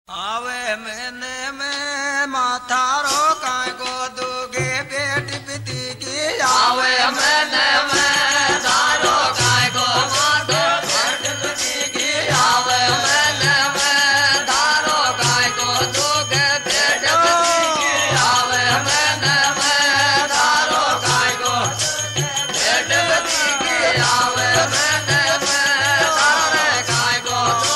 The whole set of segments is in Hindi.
आवे मैंने में माथारो काय को दोगे बेटी पिती की आवे मैंने में धारो काय को माथो बेटी पिती की आवे मैंने में धारो काय को दोगे बेटी पिती की आवे मैंने में धारो काय को बेटी पिती की आवे मैंने में धारे काय को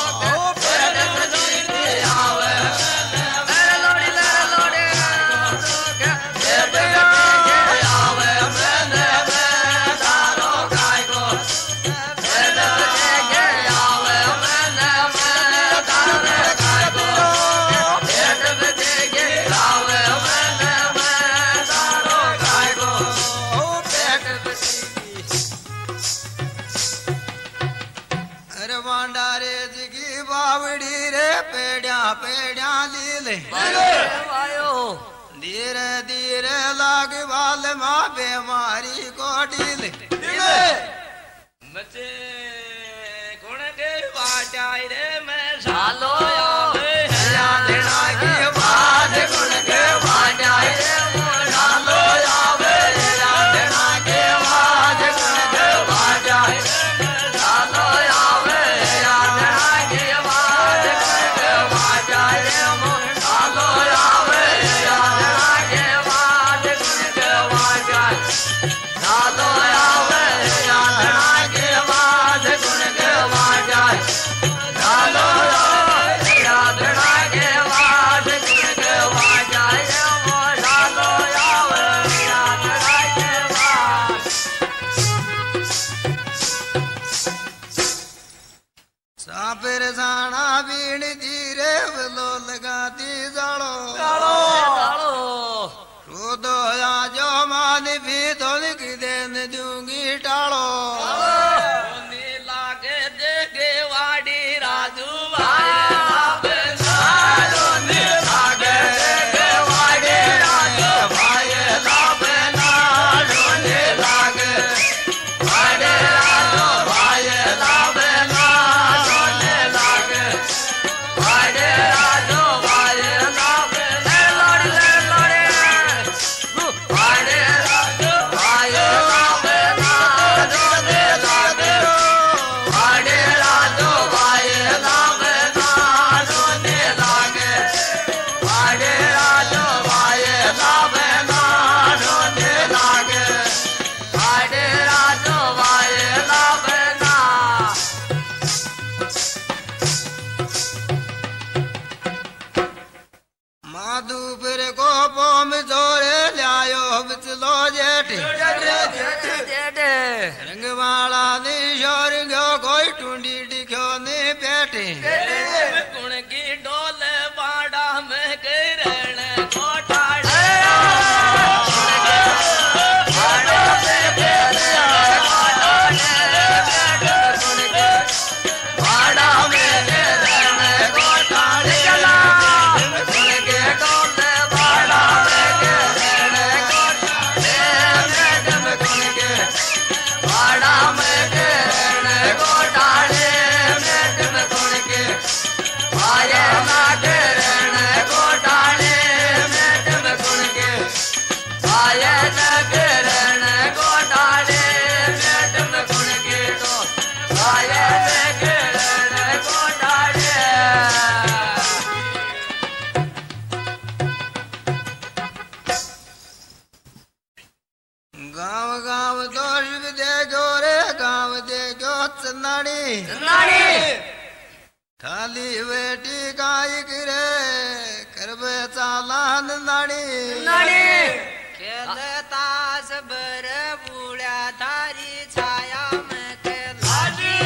पेड़िया लीले धीरे धीरे लाग वाल माँ बीमारी को ढीले बच्चे गुण के बाटाई रे मैं सालो देना की बात गुण के बाटाई रे सालो आवे देना के बात गुण के बाटाई सालो आवे देना के बात गुण के बाटाई सालो आवे देना के बात गुण के बाटाई सालो आवे देना के बात गुण के बाटाई सालो आवे देना के बात गुण के बाटाई सालो आवे देना के बात सापिर साना बीण धीरे वलो लगाती जालो रोदो या जो मान भी धोलिक देन दूंगी टालो लागे देगे वाड़ी राजू माधुपुर को पोम जोरे लायो बिचलो जेठे रंगवाला ने शोर गयो कोई टूंडी दिखो ने बैठे गुण की डोल बाड़ा में गिरण गाँव गाँव दोष भी देखो रे गाँव देखो चंदाड़ी खाली बेटी गाय गिरे करबे चालान नाड़ी खेले तास बर बूढ़ा थारी छाया में खेलाड़ी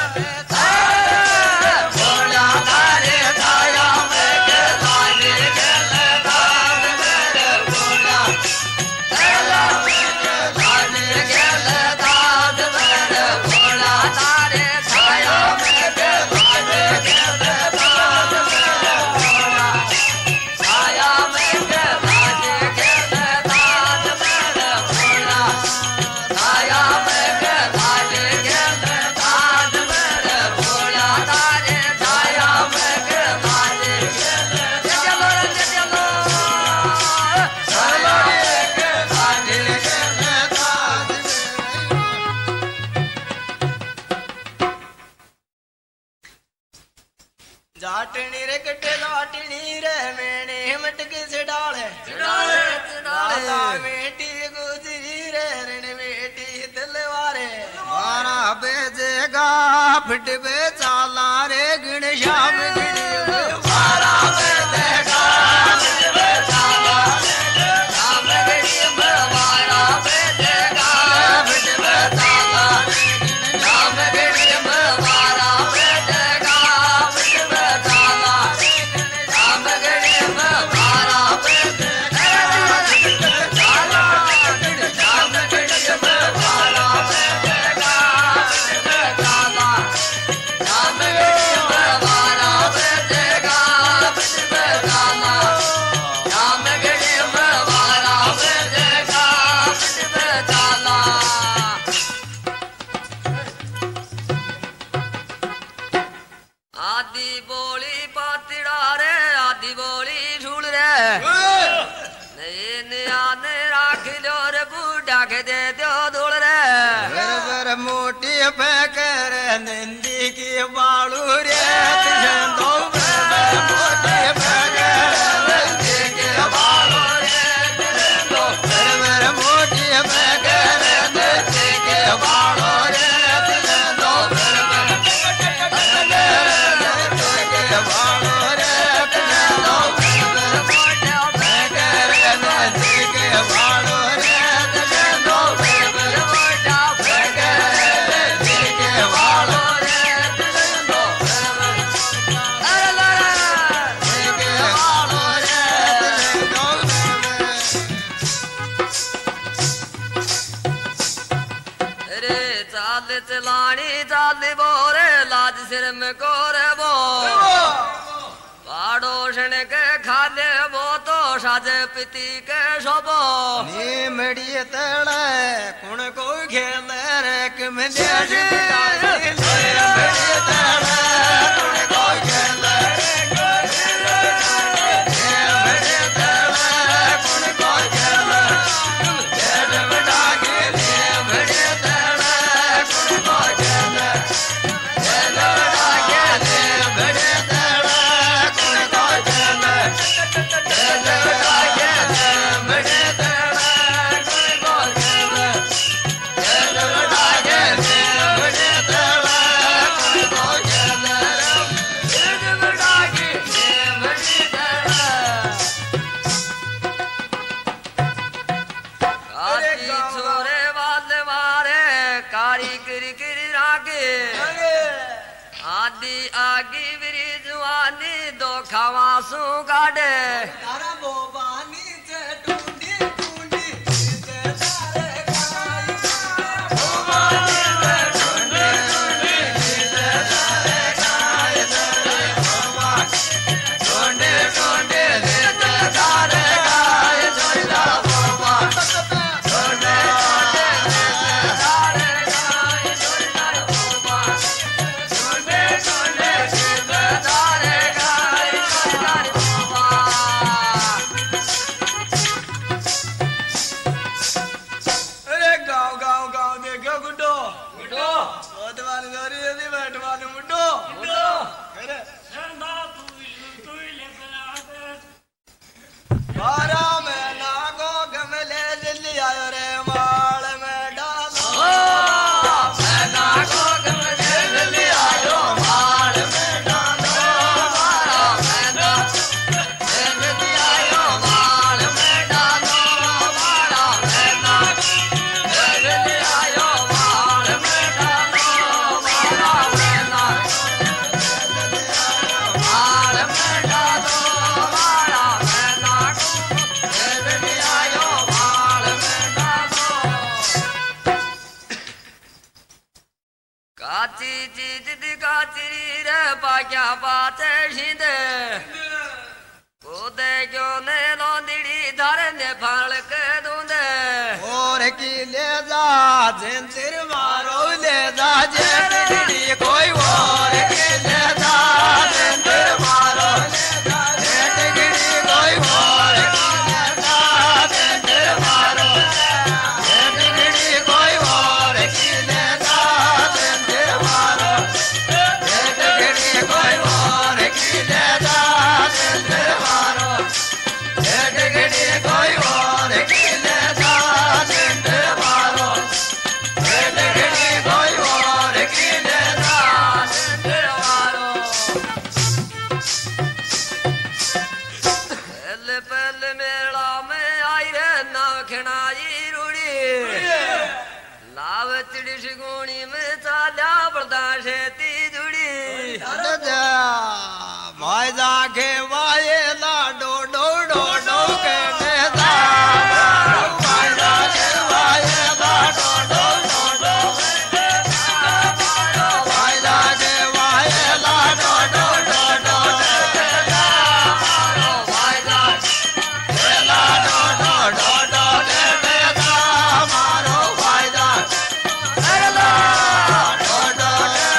बोला तारे छाया में खेलाड़ी खेले तास बर बोला खेले तास बर बोला तारे छाया में खेलाड़ी खेले तास बर बोला छाया में खेलाड़ी खेले तास बर बोला रे कटे लाटनी रे मैंने मटके से डाले बेटी गुजरी रे रण बेटी तलवारे 12 बजेगा फिट बे चाला रे गण श्याम गिणी 12 बजेगा फिट बे चाला रे श्याम गिणी 12 बजेगा फिट बे चाला रे श्याम गिणी 12 बजेगा फिट बे चाला रे श्याम गिणी 12 बजेगा चाला श्याम गिणी 12 बजेगा फिट बे चाला श्याम गिणी 12 बजेगा फिट बे चाला श्याम गिणी 12 बजेगा फिट बे चाला आदि बोली पातिड़ा रे आदि बोली झूल रे ने राख लो रे बूढ़ा के दे दो धूल रे बर मोटी पैकर नंदी की बालू रे दो मोटी पैकर नंदी की बालू रे दो बर मोटी पैकर नंदी की बालू रे दो बर चलानी चाली बोरे लाज सिर में कोरे बो पाड़ोशन के खाले वो तो साजे पिती के शोबो नीमड़ी तड़े कुण को खेल रे कम देश नीमड़ी तड़े कुण को खेल रे नीमड़ी तड़े कुण को खेल देश बड़ा के नीमड़ी तड़े कुण को खेल देश बड़ा के नीमड़ी तड़े कुण को खेल देश बड़ा के नीमड़ी तड़े कुण को खेल देश बड़ा के नीमड़ी तड़े कुण को खेल देश बड़ा के नीमड़ी तड़े काटी छोरे वाले मारे कारी गिरी गिरी रागे आदि आगी विरी जुआनी दो खवासू गाड़े तारा बोबानी से टूंडी टूंडी से तारे खाई बोबानी से टूंडी टूंडी से तारे खाई तारे बोबानी टूंडी टूंडी से तारे खाई तारे बोबानी टूंडी टूंडी से तारे खाई तारे बोबानी टूंडी टूंडी से तारे खाई तारे बोबानी अरे गाँव गाँव गाँव देखो गुड्डो गुड्डो बहुत वाली जोरी है नी बैठ वाली मुड्डो मुड्डो अरे बारा में नागो गमले जल्दी आयो रे माल में डालो मैं नागो गमले जल्दी आयो माल में डालो बारा में नागो जल्दी आयो माल में डालो बारा में नागो जल्दी आयो माल में डालो बारा में नागो जल्दी आयो माल में डालो बारा में नागो जल्दी आयो माल में डालो काची चीज दिखाची रे पाक्या पाते शिंदे कोदे क्यों ने लोंदड़ी धारे ने फाल के दूंदे और की ले जा जिंदर मारो ले जा जेड़ी कोई और की ले जा जिंदर मारो ले जा जेड़ी कोई और की ले जा जिंदर मारो जेड़ी कोई और की ले जा जिंदर मारो जेड़ी कोई और की ले जा आवचड़ी शिगोणी में चाल्या बर्दाश्त ती जुड़ी भाई जाके वाये ला डो डो डो डो के नेता भाई जाके वाये ला डो डो डो डो भाई जाके वाये ला डो डो डो डो भाई जाके ला डो डो डो डो नेता मारो भाई जाके ला डो डो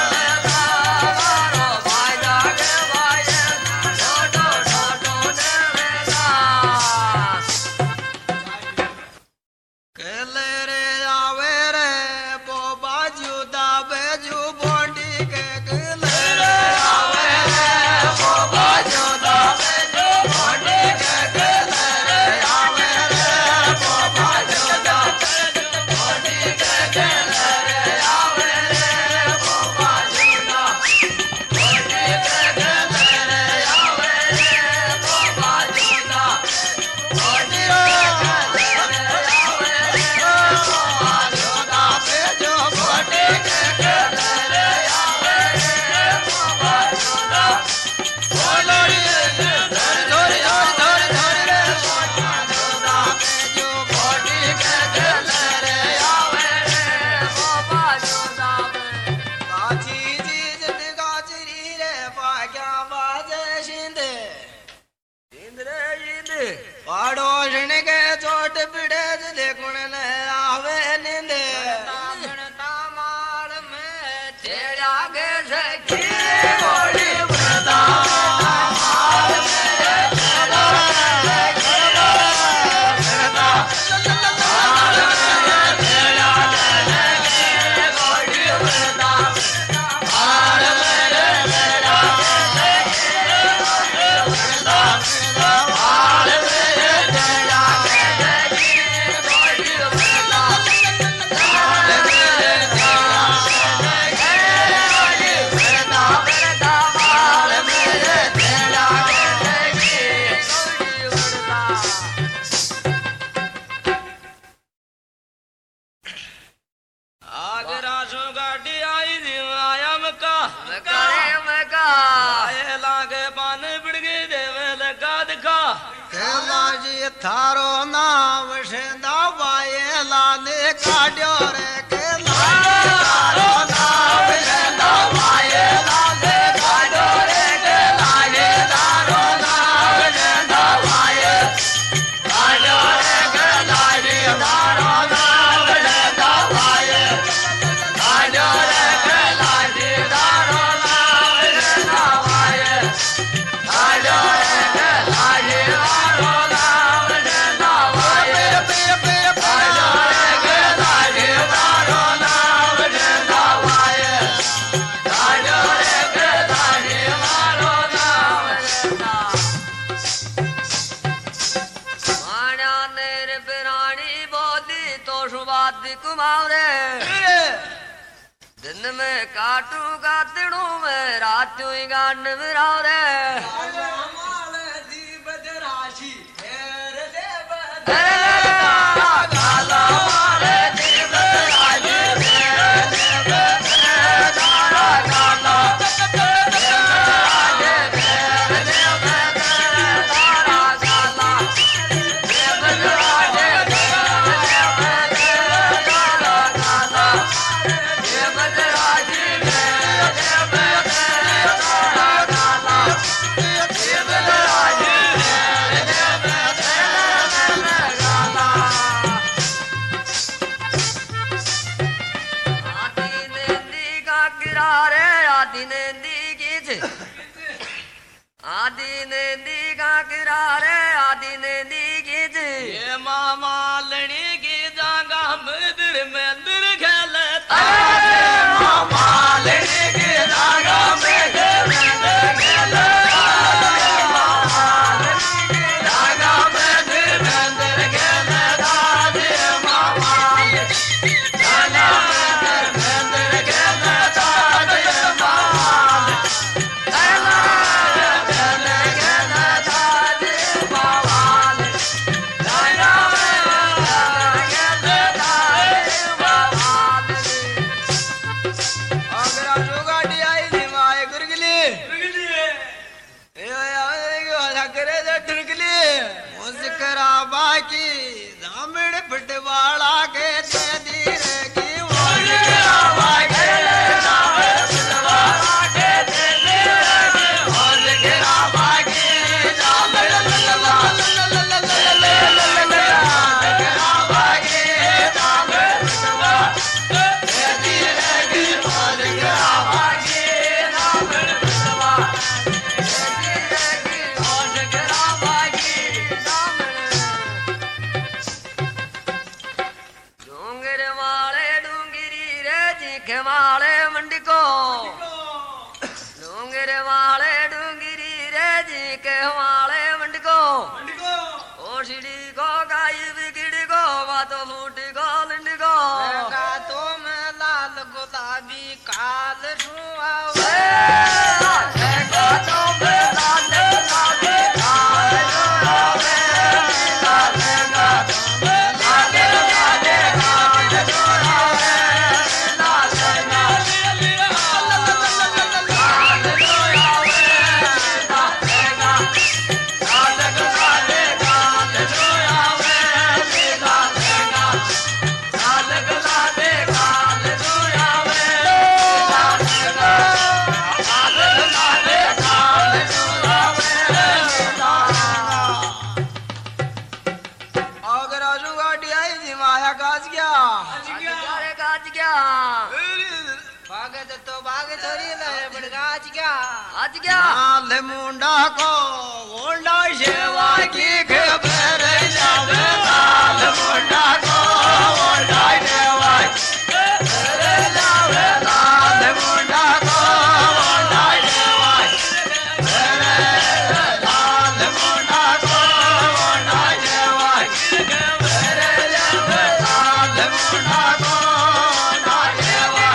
पाड़ोशन के चोट पिड़े देखुण न आवे निंदे तामाल में तेरा के सखी गोड़ी बता थारो नाम सेंदा वाये लाने काड्यो रे के थारो नाम सेंदा वाये लाने काड्यो रे के लागे थारो नाम सेंदा वाये काड्यो रे के लागे थारो नाम सेंदा वाये काड्यो रे के लागे थारो नाम सेंदा वाये काड्यो रे के लागे थारो दिन में काटू गातड़ू में रातू ही गांड में राव रे आदि नंदी का किरारे आदि नंदी की जी ये मामा लड़ी की जागा मंदिर में अंदर खेलता मामा लड़ी की जागा में खेलता मामा लड़ी की जागा में अंदर खेलता मामा जागा में अंदर खेलता मामा करे ढुकली मुस्करा बाकी जामण फटवाड़ा के धीरे की मुस्करा बाकी जामण फटवाड़ा के धीरे की मुस्करा बाकी जामण वाले मंडी को डूंगर वाले डूंगरी रे जी के वाले मंडी को ओछड़ी को गाय बिगड़ी को बातो फूटी को लंडी को तो मैं लाल गुलाबी काल छुआ आज क्या लाल मुंडा को ओंडा सेवा की खबर जावे लाल मुंडा को ओंडा सेवा खबर जावे लाल मुंडा को ओंडा सेवा लाल मुंडा को ओंडा सेवा खबर जावे लाल मुंडा को ओंडा सेवा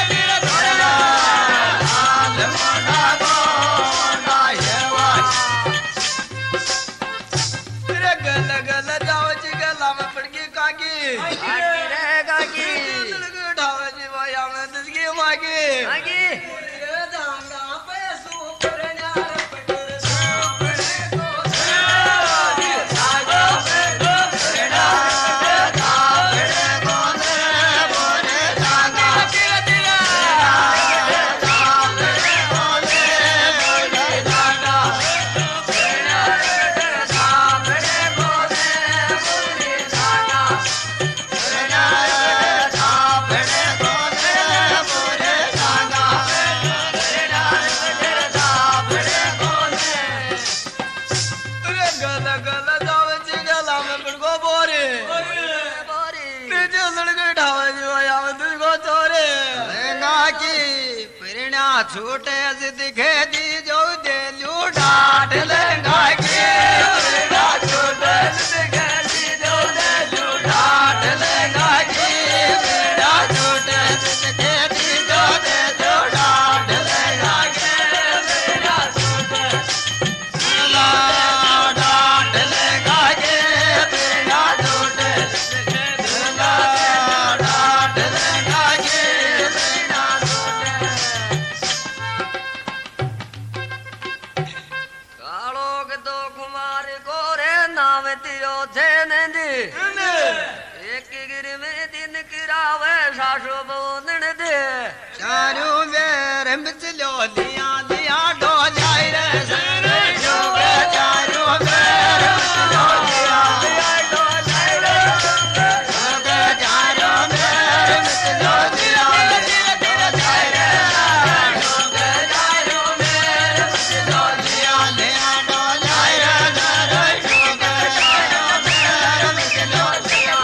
छूटे से दिखे दी जो दे लू डाट लेगा के छूटे से दिखे दी जो दे लू डाट लेगा के छूटे से दिखे दी जो दे जो डाट लेगा के छूटे डाट लेगा के छूटे डाट लेगा के एक गिर में दिन किरावे सासो बोंदन दे चारों बेर बिचलो लिया लिया डो जाए रे सर जोगे चारों बेर बिचलो लिया लिया डो जाए रे जोगे चारों बेर बिचलो लिया लिया डो जाए रे जोगे चारों बेर बिचलो लिया लिया डो जाए रे जोगे चारों बेर बिचलो लिया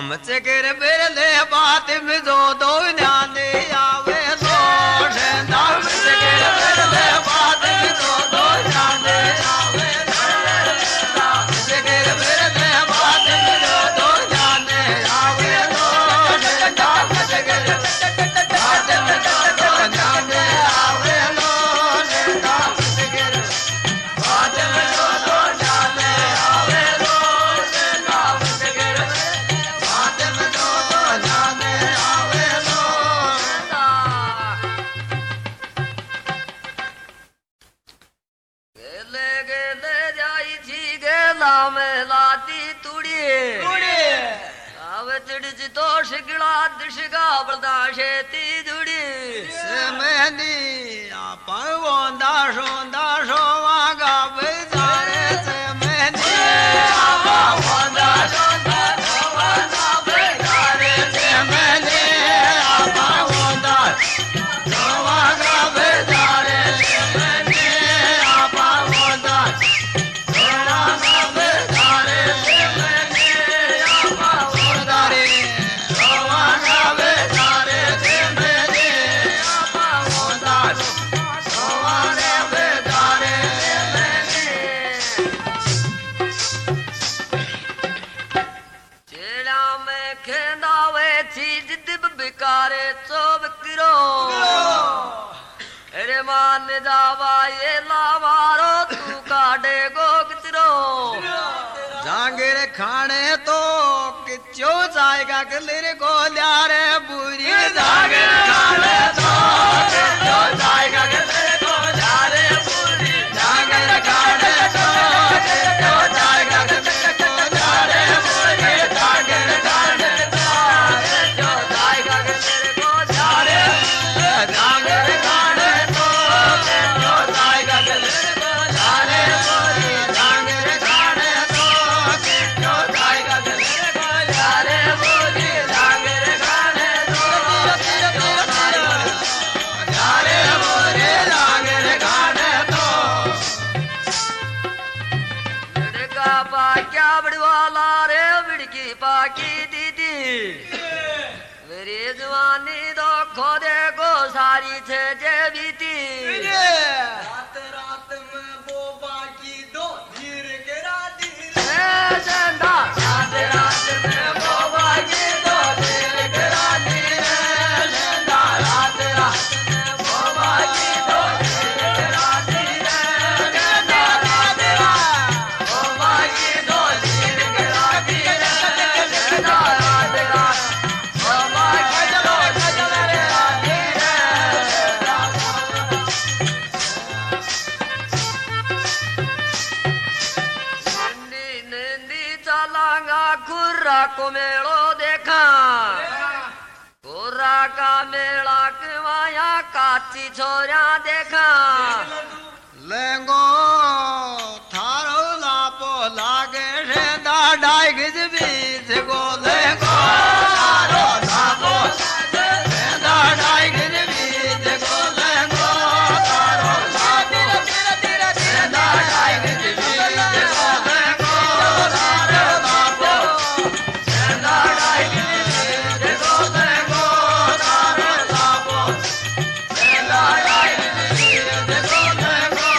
मचकर बिरले बात में जो दो ध्यान आवे लो सेंधा मचकर बिरले बात में जो दो ध्यान आवे मचकर बिरले बात में जो दो ध्यान आवे लो सेंधा मचकर बात में जो दो ध्यान आवे लो सेंधा मचकर बात में जो दो ध्यान आवे लो सेंधा मचकर बात में जो दो ध्यान आवे लो गेले गेले जाई छी गेला में लाती तुड़ी आवे चिड़च तो शिकड़ा दिशगा बर्दाशे ती जुड़ी सेमेनी आपा वोंदा शो वागा बेजारे सेमेनी आपा वोंदा शो वागा बेजारे सेमेनी आपा वोंदा शो वागा बेजारे सेमेनी आपा वोंदा शो वागा बेजारे सेमेनी आपा वोंदा शो वागा बेजारे सेमेनी आपा वोंदा शो वागा बेजारे सेमेनी चेड़ा में खेंदावे चीज दिब बिकारे चोब किरो अरे मान जावा ये लावारो तू काटे गो कितरो जांगिर खाने तो किच्चो जाएगा गलिर को ल्यारे बुरी जांगिर खाने तो किच्चो जाएगा गलिर को ल्यारे बुरी जांगिर खाने तो किच्चो जाएगा गलिर को ल्यारे बुरी जांगिर खाने तो किच्चो जाएगा गलिर को ल्यारे जांगिर खाने तो किच्चो जाएगा गलिर को ल्यारे बुरी जांगिर खाने तो किच्चो जाएगा गलिर को ल्यारे बुरी जांगिर खाने तो किच्चो जाएगा ल्यारे बुरी जांगिर खाने तो लड़का पाक्या बड़वाला रे बिड़की पाकी दीदी मेरी जवानी तो खो देखो सारी छे जे बीती रात रात में वो बाकी दो धीर गिरा दी चंदा रात रात में वो बाकी दो धीर गिरा दी चंदा रात रात में वो बाकी दो धीर गिरा दी चंदा रात रात वो बाकी दो धीर गिरा दी चंदा रात रात वो बाकी दो धीर गिरा दी नंदी नंदी चलांगा खुर्रा को मेलो देखा खुर्रा का मेला कमाया काची छोरा देखा लेंगो थारो लापो लागे रेंदा डाई गिज बीज गो लेंगो थारो लापो रेंदा डाई गिज बीज गो लेंगो थारो लापो रेंदा डाई गिज बीज गो लेंगो थारो लापो रेंदा डाई गिज बीज गो लेंगो थारो लापो रेंदा डाई गिज बीज गो लेंगो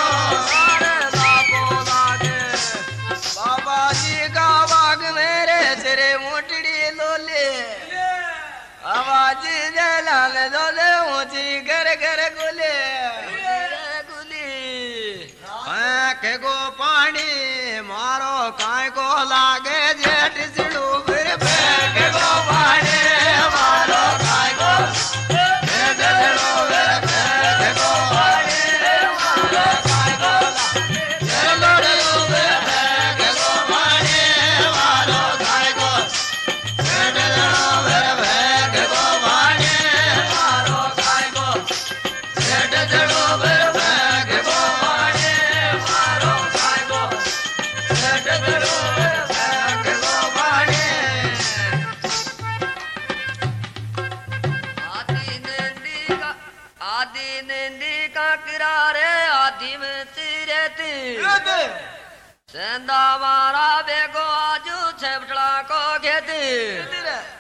बाबा जी का बाग मेरे सिरे मोटड़ी लोले आवाज जलाल जोले ऊंची घर घर गुले गुली आंख को पानी मारो काय को लागे जेठ सिड़ू फिर फेंक को पानी मारो काय को जेठ सिड़ू फिर फेंक को पानी मारो काय को चलो चलो फिर फेंक को पानी मारो काय को जेठ सिड़ू फिर फेंक को पानी मारो काय को जेठ सिड़ू फिर फेंक को पानी मारो काय को जेठ सिड़ू फिर फेंक को पानी आदि नंदी का किरारे आदि में तिरती सेंदा मारा बेगो आजू छेपटला को खेती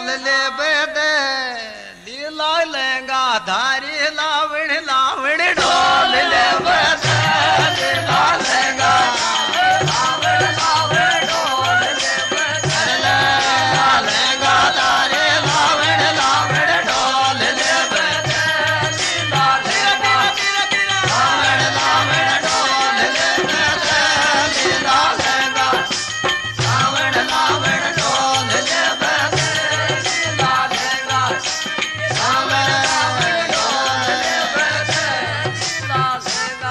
ढोल ले बेदे लीला लेंगा धारी लावण लावण ढोल ले बेदे लीला लेंगा लावण लावण ढोल ले बेदे लीला लेंगा धारी लावण लावण ढोल ले बेदे लीला लेंगा लावण लावण ढोल ले बेदे लीला लेंगा लावण लावण ढोल ले बेदे लीला लेंगा लावण लावण ढोल ले बेदे लीला लेंगा।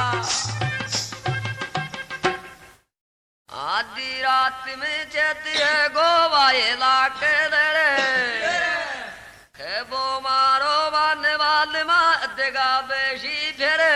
आधी रात में चेती है गोवाए लाके दरे खेबो मारो मारने वाले देगा बेशी फेरे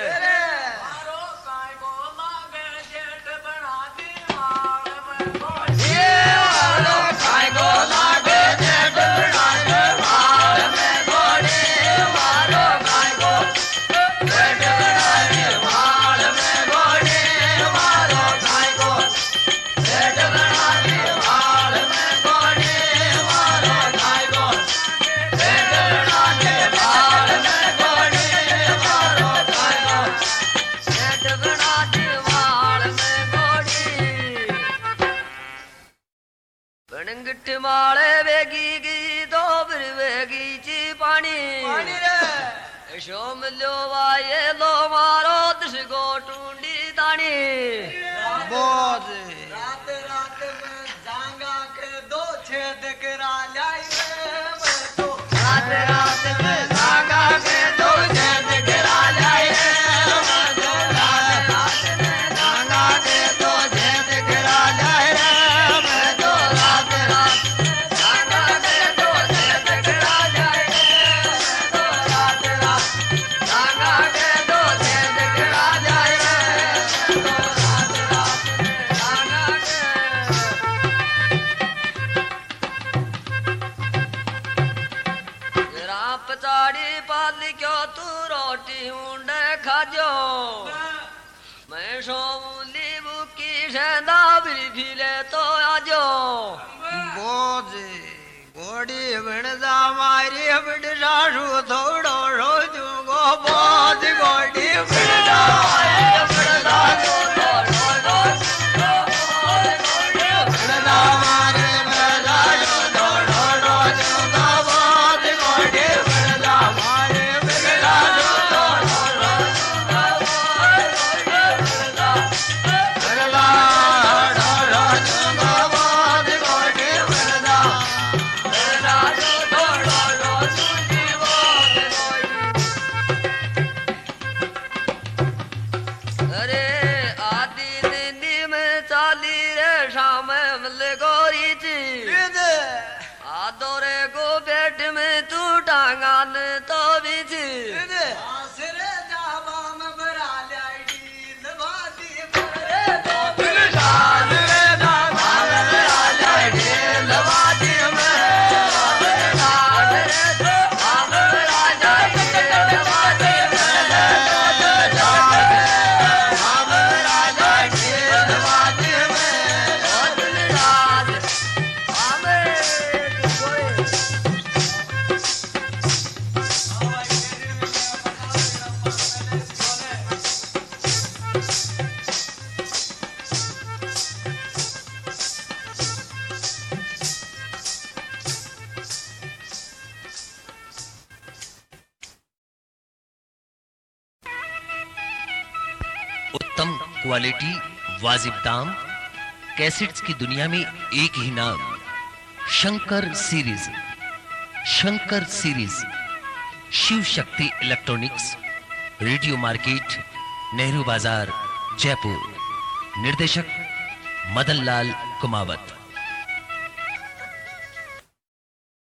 बनंगट माले वेगी गी दो बिर वेगी ची पानी शो मिलो वाये लो मारो दस गो टूंडी दानी बोझ रात रात में जांगा के दो छेद करा लाई तो रात रात में जांगा के दो छेद करा लाई रात रात में जांगा के दो छेद करा लाई तो रात रात जांगा के दो छेद करा लाई तो रात रात जांगा के दो छेद करा लाई तो रात रात जांगा के राप चाड़ी पाली क्यों तू रोटी ऊंडे खाजो मैं सोमली बुकी शेंदा बिरी भीले तो आजो बोझ घोड़ी बिणजा मारी बिड सासू थोड़ो रोजू गो बोझ घोड़ी बिणजा बिणजा बिणजा मारी बिणजा थोड़ो रोजू गो बोझ घोड़ी बिणजा मारी बिणजा थोड़ो रोजू गो बोझ बिणजा बिणजा रोजू गो बोझ घोड़ी बिणजा अरे आदि नींदी में चाली रे शाम मिल गोरी ची आदोरे को पेट में तू टांगान तो बीची उत्तम क्वालिटी वाजिब दाम कैसेट्स की दुनिया में एक ही नाम Shankar series. Shankar series Shiv Shakti electronics, radio market, Nehru बाजार, जयपुर। निर्देशक मदन लाल कुमावत।